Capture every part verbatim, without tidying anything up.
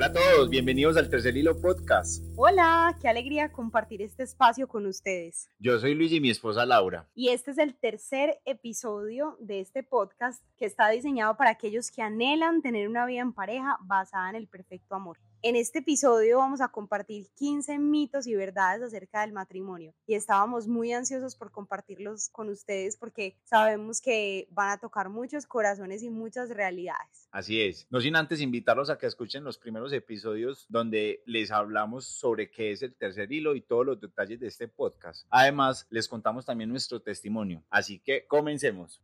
Hola a todos, bienvenidos al Tercer Hilo Podcast. Hola, qué alegría compartir este espacio con ustedes. Yo soy Luis y mi esposa Laura. Y este es el tercer episodio de este podcast que está diseñado para aquellos que anhelan tener una vida en pareja basada en el perfecto amor. En este episodio vamos a compartir quince mitos y verdades acerca del matrimonio y estábamos muy ansiosos por compartirlos con ustedes porque sabemos que van a tocar muchos corazones y muchas realidades. Así es, no sin antes invitarlos a que escuchen los primeros episodios donde les hablamos sobre qué es el tercer hilo y todos los detalles de este podcast. Además, les contamos también nuestro testimonio, así que comencemos.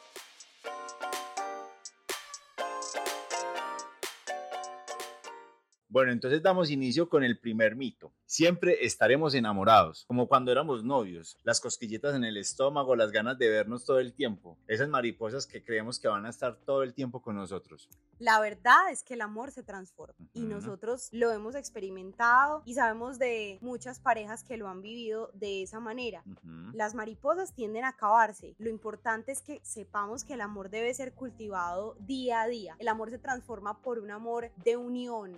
Bueno, entonces damos inicio con el primer mito. Siempre estaremos enamorados, como cuando éramos novios, las cosquillitas en el estómago, las ganas de vernos todo el tiempo, esas mariposas que creemos que van a estar todo el tiempo con nosotros. La verdad es que el amor se transforma uh-huh. y nosotros lo hemos experimentado y sabemos de muchas parejas que lo han vivido de esa manera. Uh-huh. Las mariposas tienden a acabarse. Lo importante es que sepamos que el amor debe ser cultivado día a día. El amor se transforma por un amor de unión,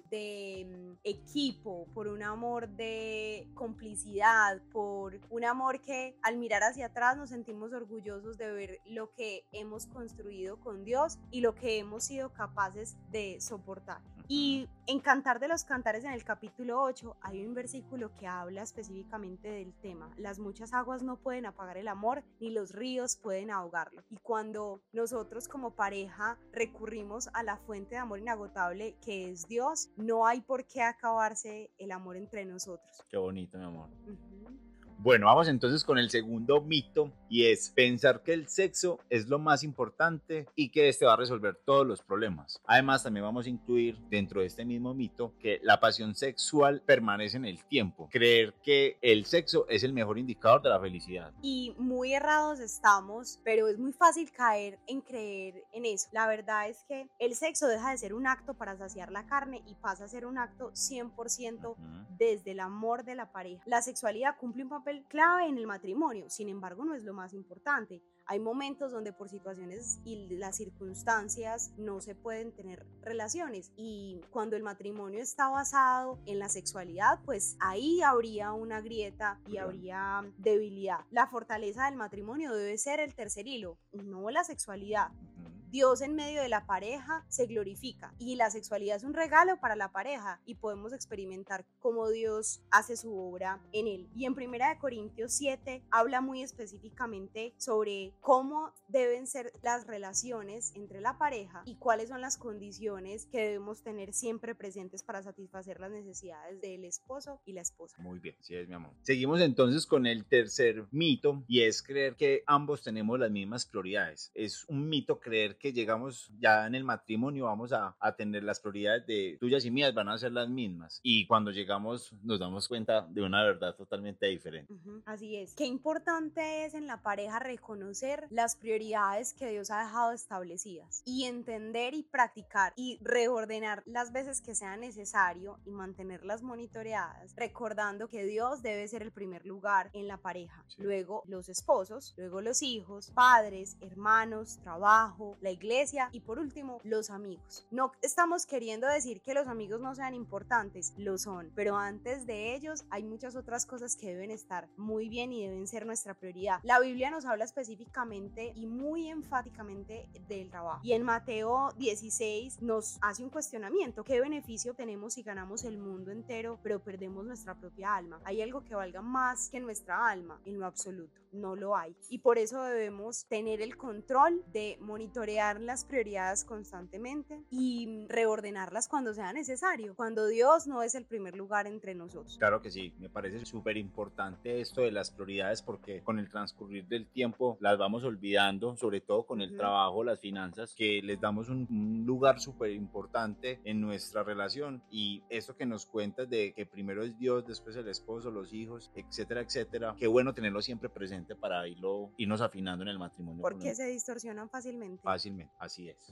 de equipo, por un amor de complicidad, por un amor que al mirar hacia atrás nos sentimos orgullosos de ver lo que hemos construido con Dios y lo que hemos sido capaces de soportar. Y en Cantar de los Cantares, en el capítulo ocho, hay un versículo que habla específicamente del tema. Las muchas aguas no pueden apagar el amor, ni los ríos pueden ahogarlo. Y cuando nosotros como pareja recurrimos a la fuente de amor inagotable que es Dios, no hay por qué acabarse el amor entre nosotros. Qué bonito, mi amor. Uh-huh. Bueno, vamos entonces con el segundo mito y es pensar que el sexo es lo más importante y que este va a resolver todos los problemas. Además, también vamos a incluir dentro de este mismo mito que la pasión sexual permanece en el tiempo. Creer que el sexo es el mejor indicador de la felicidad. Y muy errados estamos, pero es muy fácil caer en creer en eso. La verdad es que el sexo deja de ser un acto para saciar la carne y pasa a ser un acto cien por ciento uh-huh. desde el amor de la pareja. La sexualidad cumple un papel clave en el matrimonio, sin embargo no es lo más importante. Hay momentos donde por situaciones y las circunstancias no se pueden tener relaciones y cuando el matrimonio está basado en la sexualidad, pues ahí habría una grieta y habría debilidad. La fortaleza del matrimonio debe ser el tercer hilo, no la sexualidad. Dios en medio de la pareja se glorifica y la sexualidad es un regalo para la pareja y podemos experimentar cómo Dios hace su obra en él. Y en primera de Corintios siete habla muy específicamente sobre cómo deben ser las relaciones entre la pareja y cuáles son las condiciones que debemos tener siempre presentes para satisfacer las necesidades del esposo y la esposa. Muy bien, sí es, mi amor. Seguimos entonces con el tercer mito y es creer que ambos tenemos las mismas prioridades. Es un mito creer que que llegamos ya en el matrimonio vamos a, a tener las prioridades de tuyas y mías van a ser las mismas y cuando llegamos nos damos cuenta de una verdad totalmente diferente. Uh-huh. Así es. Qué importante es en la pareja reconocer las prioridades que Dios ha dejado establecidas y entender y practicar y reordenar las veces que sea necesario y mantenerlas monitoreadas, recordando que Dios debe ser el primer lugar en la pareja, sí. Luego los esposos, luego los hijos, padres, hermanos, trabajo, la iglesia y por último los amigos. No estamos queriendo decir que los amigos no sean importantes, lo son, pero antes de ellos hay muchas otras cosas que deben estar muy bien y deben ser nuestra prioridad. La Biblia nos habla específicamente y muy enfáticamente del trabajo y en Mateo dieciséis nos hace un cuestionamiento: ¿qué beneficio tenemos si ganamos el mundo entero pero perdemos nuestra propia alma? ¿Hay algo que valga más que nuestra alma? En lo absoluto, no lo hay y por eso debemos tener el control de monitorear las prioridades constantemente y reordenarlas cuando sea necesario, cuando Dios no es el primer lugar entre nosotros. Claro que sí, me parece súper importante esto de las prioridades porque con el transcurrir del tiempo las vamos olvidando, sobre todo con el uh-huh. trabajo, las finanzas, que les damos un, un lugar súper importante en nuestra relación y esto que nos cuentas de que primero es Dios, después el esposo, los hijos, etcétera, etcétera, qué bueno tenerlo siempre presente para irlo, irnos afinando en el matrimonio. Porque se distorsionan fácilmente. Fácilmente. Así es.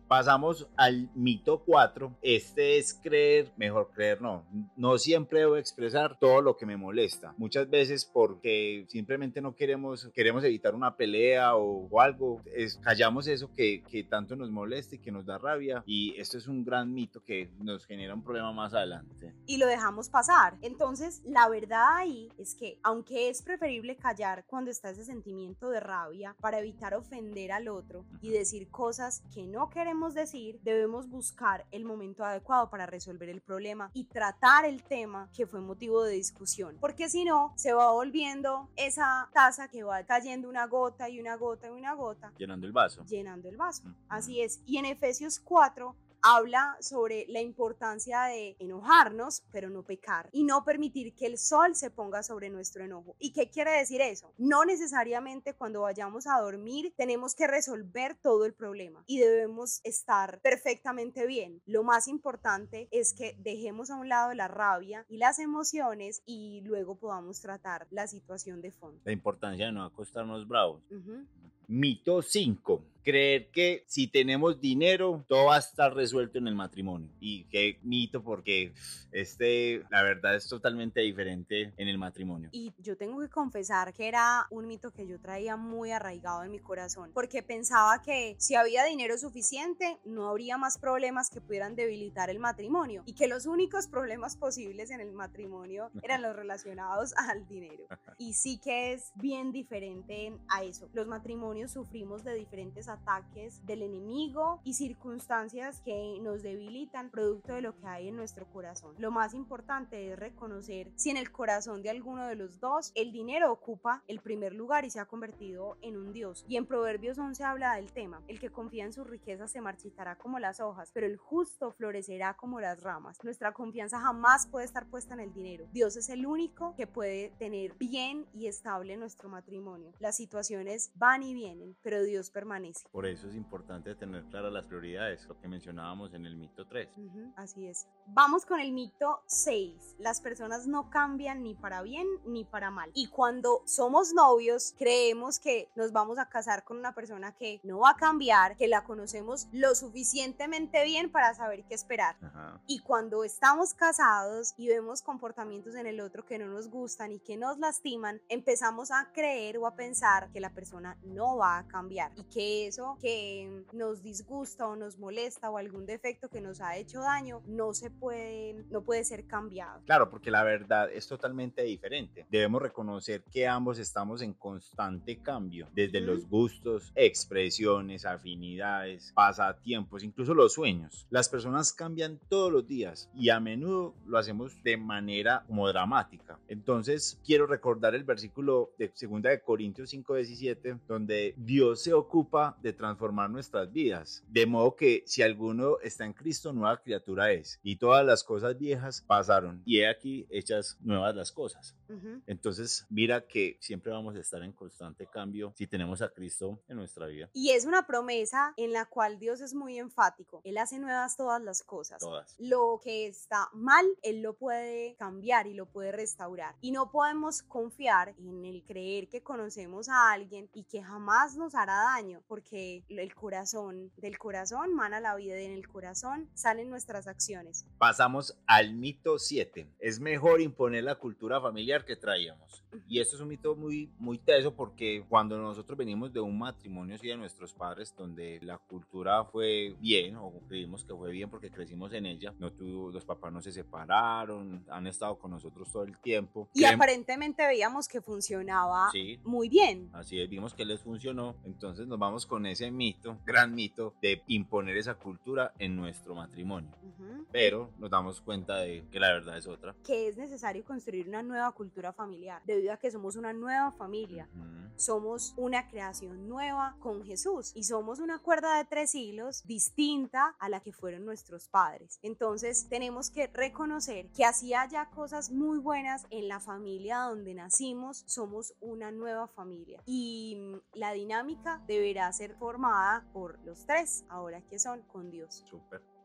Pasamos al mito cuatro. Este es creer, mejor creer no. No siempre debo expresar todo lo que me molesta. Muchas veces porque simplemente no queremos, queremos evitar una pelea o, o algo, es, callamos eso que, que tanto nos molesta y que nos da rabia, y esto es un gran mito que nos genera un problema más adelante. Y lo dejamos pasar. Entonces, la verdad ahí es que, aunque es preferible callar cuando está ese sentimiento de rabia para evitar ofender al otro y decir cosas que no queremos decir, debemos buscar el momento adecuado para resolver el problema y tratar el tema que fue motivo de discusión, porque si no, se va volviendo esa taza que va cayendo una gota y una gota y una gota, llenando el vaso. Llenando el vaso. Uh-huh. Así es. Y en Efesios cuatro habla sobre la importancia de enojarnos, pero no pecar, y no permitir que el sol se ponga sobre nuestro enojo. ¿Y qué quiere decir eso? No necesariamente cuando vayamos a dormir tenemos que resolver todo el problema y debemos estar perfectamente bien. Lo más importante es que dejemos a un lado la rabia y las emociones y luego podamos tratar la situación de fondo. La importancia de no acostarnos bravos. Uh-huh. Mito cinco. Creer que si tenemos dinero todo va a estar resuelto en el matrimonio. Y qué mito, porque este, la verdad es totalmente diferente en el matrimonio. Y yo tengo que confesar que era un mito que yo traía muy arraigado en mi corazón, porque pensaba que si había dinero suficiente no habría más problemas que pudieran debilitar el matrimonio, y que los únicos problemas posibles en el matrimonio eran los relacionados al dinero. Y sí que es bien diferente a eso. Los matrimonios sufrimos de diferentes ataques del enemigo y circunstancias que nos debilitan producto de lo que hay en nuestro corazón. Lo más importante es reconocer si en el corazón de alguno de los dos el dinero ocupa el primer lugar y se ha convertido en un dios. Y en Proverbios once habla del tema: el que confía en sus riquezas se marchitará como las hojas, pero el justo florecerá como las ramas. Nuestra confianza jamás puede estar puesta en el dinero. Dios es el único que puede tener bien y estable nuestro matrimonio. Las situaciones van y vienen, pero Dios permanece. Por eso es importante tener claras las prioridades, lo que mencionábamos en el mito tres. Uh-huh, así es. Vamos con el mito seis. Las personas no cambian ni para bien ni para mal. Y cuando somos novios, creemos que nos vamos a casar con una persona que no va a cambiar, que la conocemos lo suficientemente bien para saber qué esperar. Ajá. Y cuando estamos casados y vemos comportamientos en el otro que no nos gustan y que nos lastiman, empezamos a creer o a pensar que la persona no va a cambiar, y que eso que nos disgusta o nos molesta o algún defecto que nos ha hecho daño no se puede, no puede ser cambiado. Claro, porque la verdad es totalmente diferente. Debemos reconocer que ambos estamos en constante cambio, desde uh-huh. los gustos, expresiones, afinidades, pasatiempos, incluso los sueños. Las personas cambian todos los días y a menudo lo hacemos de manera como dramática. Entonces quiero recordar el versículo de segunda de Corintios cinco diecisiete, donde Dios se ocupa de transformar nuestras vidas, de modo que si alguno está en Cristo, nueva criatura es, y todas las cosas viejas pasaron y he aquí hechas nuevas las cosas. Uh-huh. Entonces mira que siempre vamos a estar en constante cambio si tenemos a Cristo en nuestra vida. Y es una promesa en la cual Dios es muy enfático. Él hace nuevas todas las cosas. Todas. Lo que está mal, Él lo puede cambiar y lo puede restaurar. Y no podemos confiar en el creer que conocemos a alguien y que jamás nos hará daño, porque el corazón, del corazón mana la vida y en el corazón salen nuestras acciones. Pasamos al mito siete. Es mejor imponer la cultura familiar que traíamos. Y esto es un mito muy, muy teso, porque cuando nosotros venimos de un matrimonio así de nuestros padres, donde la cultura fue bien, o creímos que fue bien porque crecimos en ella, no tuvo, los papás no se separaron, han estado con nosotros todo el tiempo. Y Creen... aparentemente veíamos que funcionaba sí, muy bien. Así es, vimos que les funcionó, entonces nos vamos con ese mito, gran mito, de imponer esa cultura en nuestro matrimonio. Uh-huh. Pero nos damos cuenta de que la verdad es otra. Que es necesario construir una nueva cultura familiar, debido a que somos una nueva familia. Uh-huh. Somos una creación nueva con Jesús y somos una cuerda de tres hilos distinta a la que fueron nuestros padres. Entonces tenemos que reconocer que así haya cosas muy buenas en la familia donde nacimos, somos una nueva familia y la dinámica deberá ser formada por los tres, ahora que son con Dios. Súper.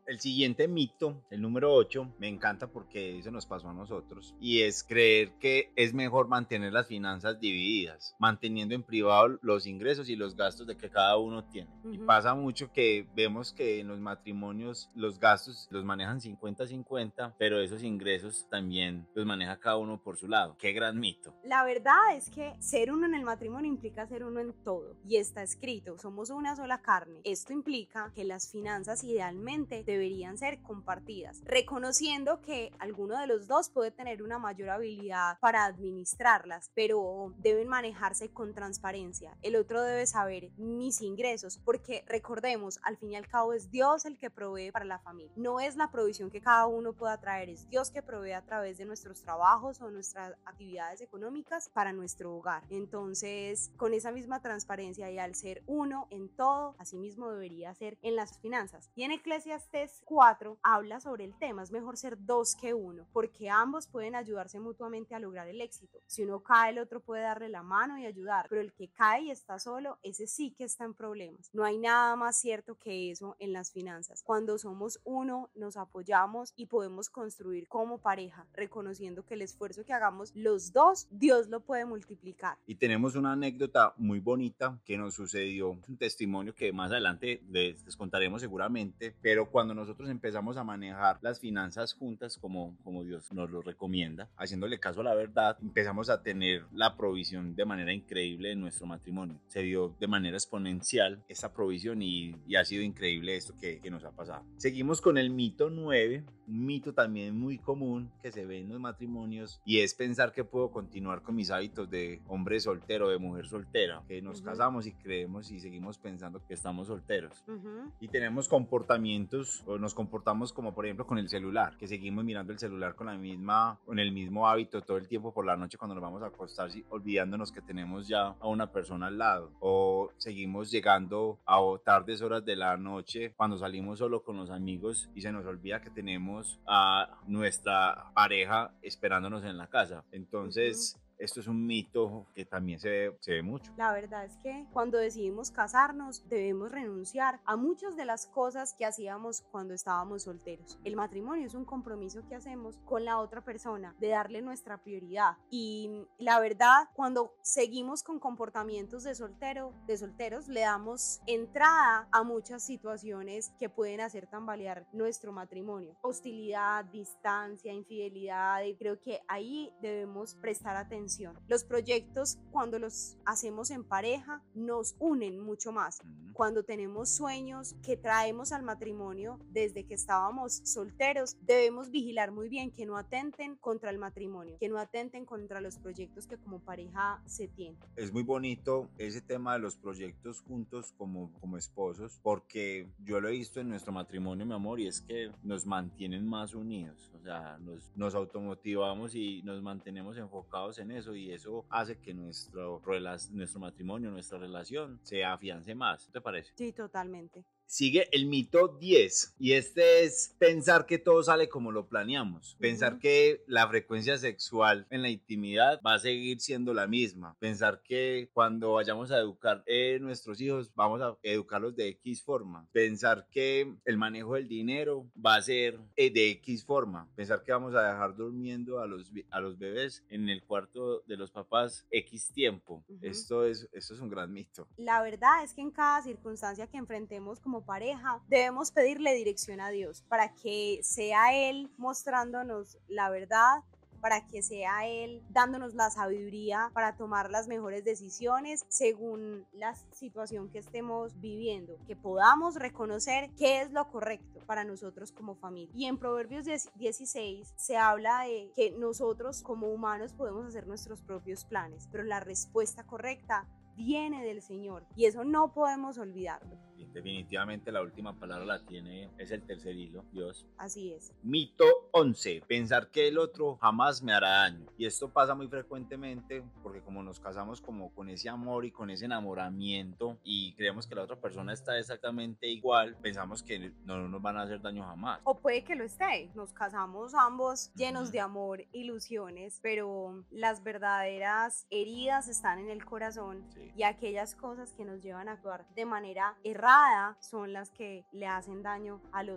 El siguiente mito, el número ocho, me encanta porque eso nos pasó a nosotros, y es creer que es mejor mantener las finanzas divididas, manteniendo en privado los ingresos y los gastos de que cada uno tiene. Uh-huh. Y pasa mucho que vemos que en los matrimonios los gastos los manejan cincuenta cincuenta, pero esos ingresos también los maneja cada uno por su lado. Qué gran mito. La verdad es que ser uno en el matrimonio implica ser uno en todo, y está escrito, somos una sola carne. Esto implica que las finanzas idealmente deberían ser compartidas, reconociendo que alguno de los dos puede tener una mayor habilidad para administrarlas, pero deben manejarse con transparencia. El otro debe saber mis ingresos, porque recordemos, al fin y al cabo es Dios el que provee para la familia. No es la provisión que cada uno pueda traer, es Dios que provee a través de nuestros trabajos o nuestras actividades económicas para nuestro hogar. Entonces, con esa misma transparencia y al ser uno en todo, así mismo debería ser en las finanzas. Y en Eclesiastés cuatro habla sobre el tema, es mejor ser dos que uno, porque ambos pueden ayudarse mutuamente a lograr el éxito. Si uno cae, el otro puede darle la mano y ayudar, pero el que cae y está solo, ese sí que está en problemas. No hay nada más cierto que eso en las finanzas. Cuando somos uno, nos apoyamos y podemos construir como pareja, reconociendo que el esfuerzo que hagamos los dos, Dios lo puede multiplicar. Y tenemos una anécdota muy bonita que nos sucedió, un testimonio que más adelante les, les contaremos seguramente, pero cuando nosotros empezamos a manejar las finanzas juntas como, como Dios nos lo recomienda, haciéndole caso a la verdad, empezamos a tener la provisión de manera increíble en nuestro matrimonio. Se dio de manera exponencial esta provisión y, y ha sido increíble esto que, que nos ha pasado. Seguimos con el mito nueve, un mito también muy común que se ve en los matrimonios, y es pensar que puedo continuar con mis hábitos de hombre soltero, de mujer soltera, que nos uh-huh. casamos y creemos y seguimos pensando que estamos solteros. Uh-huh. Y tenemos comportamientos, o nos comportamos como por ejemplo con el celular, que seguimos mirando el celular con la misma, con el mismo hábito todo el tiempo por la noche cuando nos vamos a acostar, olvidándonos que tenemos ya a una persona al lado, o seguimos llegando a tardes horas de la noche cuando salimos solo con los amigos y se nos olvida que tenemos a nuestra pareja esperándonos en la casa. Entonces, uh-huh. esto es un mito que también se ve, se ve mucho. La verdad es que cuando decidimos casarnos debemos renunciar a muchas de las cosas que hacíamos cuando estábamos solteros. El matrimonio es un compromiso que hacemos con la otra persona de darle nuestra prioridad, y la verdad, cuando seguimos con comportamientos de soltero, de solteros, le damos entrada a muchas situaciones que pueden hacer tambalear nuestro matrimonio. Hostilidad, distancia, infidelidad, y creo que ahí debemos prestar atención. Los proyectos, cuando los hacemos en pareja, nos unen mucho más. Cuando tenemos sueños que traemos al matrimonio desde que estábamos solteros, debemos vigilar muy bien que no atenten contra el matrimonio, que no atenten contra los proyectos que como pareja se tienen. Es muy bonito ese tema de los proyectos juntos como, como esposos, porque yo lo he visto en nuestro matrimonio, mi amor, y es que nos mantienen más unidos. O sea, nos, nos automotivamos y nos mantenemos enfocados en eso, y eso hace que nuestro, nuestro matrimonio, nuestra relación se afiance más. ¿Te parece? Sí, totalmente. Sigue el mito diez, y este es pensar que todo sale como lo planeamos, pensar uh-huh. que la frecuencia sexual en la intimidad va a seguir siendo la misma, pensar que cuando vayamos a educar eh, nuestros hijos vamos a educarlos de X forma, pensar que el manejo del dinero va a ser eh, de X forma, pensar que vamos a dejar durmiendo a los, a los bebés en el cuarto de los papás X tiempo. Uh-huh. Esto es, esto es un gran mito. La verdad es que en cada circunstancia que enfrentemos como pareja, debemos pedirle dirección a Dios para que sea Él mostrándonos la verdad, para que sea Él dándonos la sabiduría para tomar las mejores decisiones según la situación que estemos viviendo, que podamos reconocer qué es lo correcto para nosotros como familia. Y en Proverbios dieciséis se habla de que nosotros como humanos podemos hacer nuestros propios planes, pero la respuesta correcta viene del Señor, y eso no podemos olvidarlo. Y definitivamente la última palabra la tiene, es el tercer hilo, Dios. Así es. Mito once, pensar que el otro jamás me hará daño. Y esto pasa muy frecuentemente porque como nos casamos como con ese amor y con ese enamoramiento y creemos que la otra persona está exactamente igual, pensamos que no, no nos van a hacer daño jamás. O puede que lo esté, nos casamos ambos llenos uh-huh. de amor, ilusiones, pero las verdaderas heridas están en el corazón. Sí. Y aquellas cosas que nos llevan a actuar de manera errada son las que le hacen daño al otro.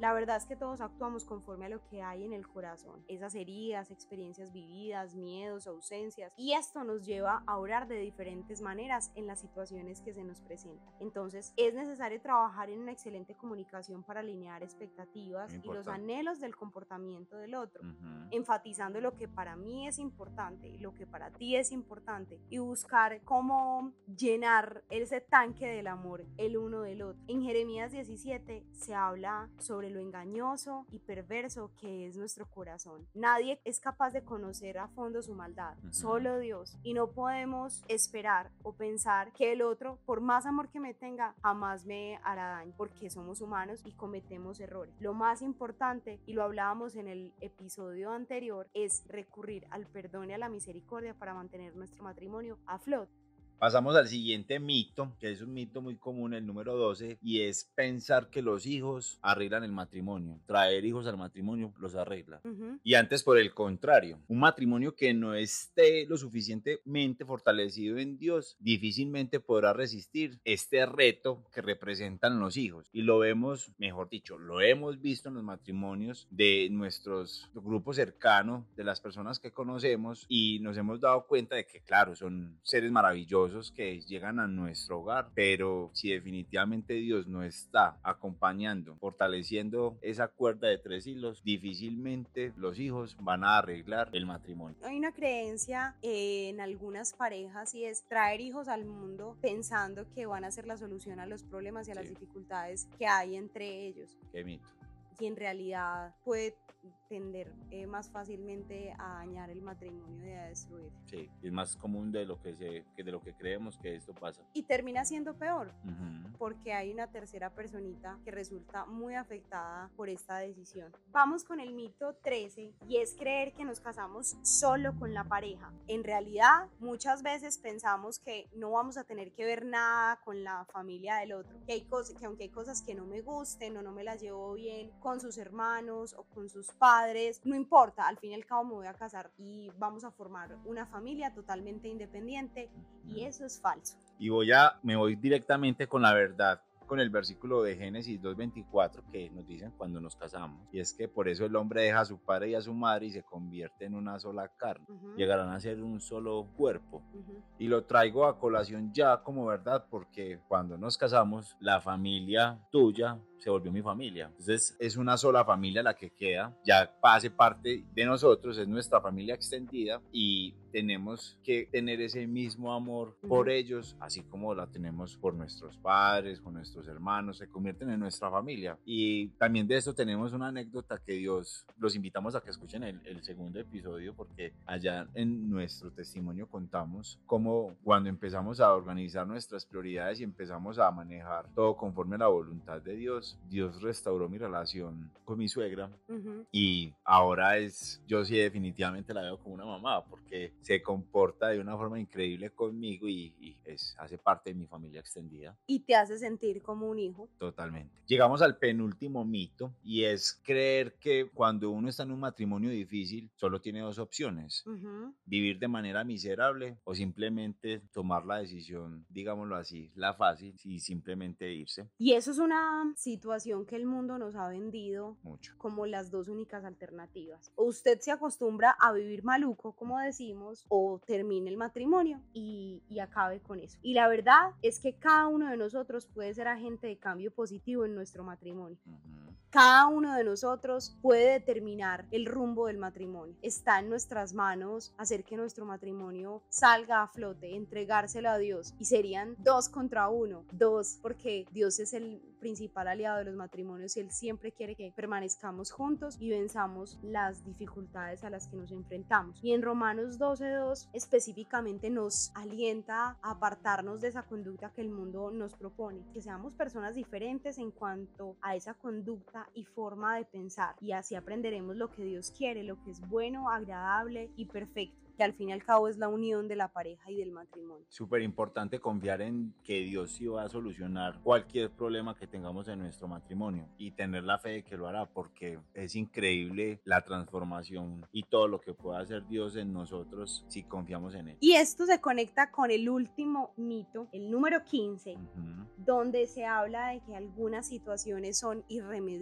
La verdad es que todos actuamos conforme a lo que hay en el corazón, esas heridas, experiencias vividas, miedos, ausencias, y esto nos lleva a orar de diferentes maneras en las situaciones que se nos presentan. Entonces, es necesario trabajar en una excelente comunicación para alinear expectativas y los anhelos del comportamiento del otro, uh-huh. enfatizando lo que para mí es importante y lo que para ti es importante, y buscar cómo llenar ese tanque del amor el uno del otro. En Jeremías diecisiete se habla sobre lo engañoso y perverso que es nuestro corazón. Nadie es capaz de conocer a fondo su maldad, uh-huh. solo Dios, y no podemos esperar o pensar que el otro, por más amor que me tenga, jamás me hará daño, porque somos humanos y cometemos errores. Lo más importante, y lo hablábamos en el episodio anterior, es recurrir al perdón y a la misericordia para mantener nuestro matrimonio a flote. Pasamos al siguiente mito, que es un mito muy común, el número doce, y es pensar que los hijos arreglan el matrimonio. Traer hijos al matrimonio los arregla. Uh-huh. Y antes, por el contrario, un matrimonio que no esté lo suficientemente fortalecido en Dios, difícilmente podrá resistir este reto que representan los hijos. Y lo vemos, mejor dicho, lo hemos visto en los matrimonios de nuestros grupos cercanos, de las personas que conocemos, y nos hemos dado cuenta de que, claro, son seres maravillosos que llegan a nuestro hogar, pero si definitivamente Dios no está acompañando, fortaleciendo esa cuerda de tres hilos, difícilmente los hijos van a arreglar el matrimonio. Hay una creencia en algunas parejas, y es traer hijos al mundo pensando que van a ser la solución a los problemas y a sí. las dificultades que hay entre ellos. Qué mito. Y en realidad puede tender eh, más fácilmente a dañar el matrimonio y a destruir. Sí, es más común de lo que se, que de lo que creemos que esto pasa. Y termina siendo peor, uh-huh. porque hay una tercera personita que resulta muy afectada por esta decisión. Vamos con el mito trece, y es creer que nos casamos solo con la pareja. En realidad, muchas veces pensamos que no vamos a tener que ver nada con la familia del otro, que, hay cosas, que aunque hay cosas que no me gusten o no me las llevo bien con sus hermanos o con sus padres, no importa, al fin y al cabo me voy a casar y vamos a formar una familia totalmente independiente, y eso es falso. Y voy a, me voy directamente con la verdad, con el versículo de Génesis dos veinticuatro que nos dicen cuando nos casamos, y es que por eso el hombre deja a su padre y a su madre y se convierte en una sola carne, uh-huh. llegarán a ser un solo cuerpo, uh-huh. y lo traigo a colación ya como verdad, porque cuando nos casamos la familia tuya se volvió mi familia, entonces es una sola familia la que queda, ya hace parte de nosotros, es nuestra familia extendida, y tenemos que tener ese mismo amor uh-huh. por ellos, así como la tenemos por nuestros padres, con nuestros hermanos, se convierten en nuestra familia. Y también de esto tenemos una anécdota que Dios, los invitamos a que escuchen el, el segundo episodio, porque allá en nuestro testimonio contamos cómo cuando empezamos a organizar nuestras prioridades y empezamos a manejar todo conforme a la voluntad de Dios, Dios restauró mi relación con mi suegra, uh-huh. y ahora es, yo sí definitivamente la veo como una mamá, porque se comporta de una forma increíble conmigo y, y es, hace parte de mi familia extendida. Y te hace sentir como un hijo. Totalmente. Llegamos al penúltimo mito, y es creer que cuando uno está en un matrimonio difícil solo tiene dos opciones, uh-huh. vivir de manera miserable o simplemente tomar la decisión, digámoslo así, la fácil, y simplemente irse. Y eso es una situación que el mundo nos ha vendido mucho como las dos únicas alternativas. O usted se acostumbra a vivir maluco, como decimos, o termine el matrimonio y, y acabe con eso. Y la verdad es que cada uno de nosotros puede ser agente de cambio positivo en nuestro matrimonio. Uh-huh. Cada uno de nosotros puede determinar el rumbo del matrimonio. Está en nuestras manos hacer que nuestro matrimonio salga a flote, entregárselo a Dios, y serían dos contra uno, dos, porque Dios es el principal aliado de los matrimonios y Él siempre quiere que permanezcamos juntos y venzamos las dificultades a las que nos enfrentamos. Y en Romanos doce dos específicamente nos alienta a apartarnos de esa conducta que el mundo nos propone, que seamos personas diferentes en cuanto a esa conducta y forma de pensar, y así aprenderemos lo que Dios quiere, lo que es bueno, agradable y perfecto, que al fin y al cabo es la unión de la pareja y del matrimonio. Súper importante confiar en que Dios sí va a solucionar cualquier problema que tengamos en nuestro matrimonio y tener la fe de que lo hará, porque es increíble la transformación y todo lo que puede hacer Dios en nosotros si confiamos en Él. Y esto se conecta con el último mito, el número quince, uh-huh. donde se habla de que algunas situaciones son irremediables.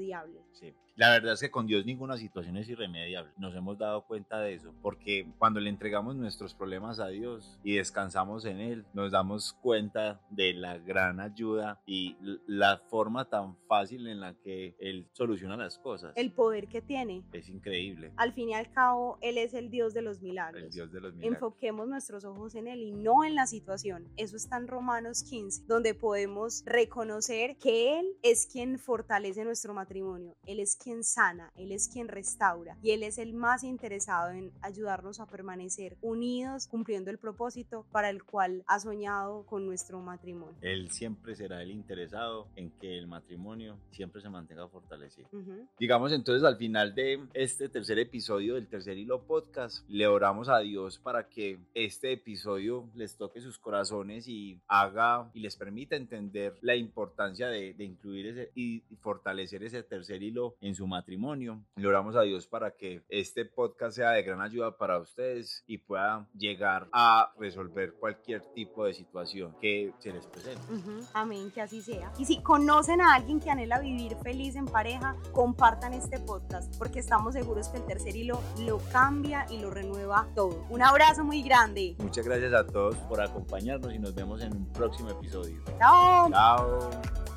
Sí. La verdad es que con Dios ninguna situación es irremediable. Nos hemos dado cuenta de eso, porque cuando le entregamos nuestros problemas a Dios y descansamos en Él, nos damos cuenta de la gran ayuda y la forma tan fácil en la que Él soluciona las cosas. El poder que tiene. Es increíble. Al fin y al cabo, Él es el Dios de los milagros. El Dios de los milagros. Enfoquemos nuestros ojos en Él y no en la situación. Eso está en Romanos quince, donde podemos reconocer que Él es quien fortalece nuestro matrimonio. Él es quien sana, Él es quien restaura y Él es el más interesado en ayudarnos a permanecer unidos cumpliendo el propósito para el cual ha soñado con nuestro matrimonio. Él siempre será el interesado en que el matrimonio siempre se mantenga fortalecido. Uh-huh. Digamos entonces al final de este tercer episodio del Tercer Hilo Podcast, le oramos a Dios para que este episodio les toque sus corazones y haga y les permita entender la importancia de, de incluir ese y fortalecer ese tercer hilo en su matrimonio. Le oramos a Dios para que este podcast sea de gran ayuda para ustedes y pueda llegar a resolver cualquier tipo de situación que se les presente. Uh-huh. Amén, que así sea. Y si conocen a alguien que anhela vivir feliz en pareja, compartan este podcast porque estamos seguros que el tercer hilo lo cambia y lo renueva todo. Un abrazo muy grande. Muchas gracias a todos por acompañarnos y nos vemos en un próximo episodio. Chao. Chao.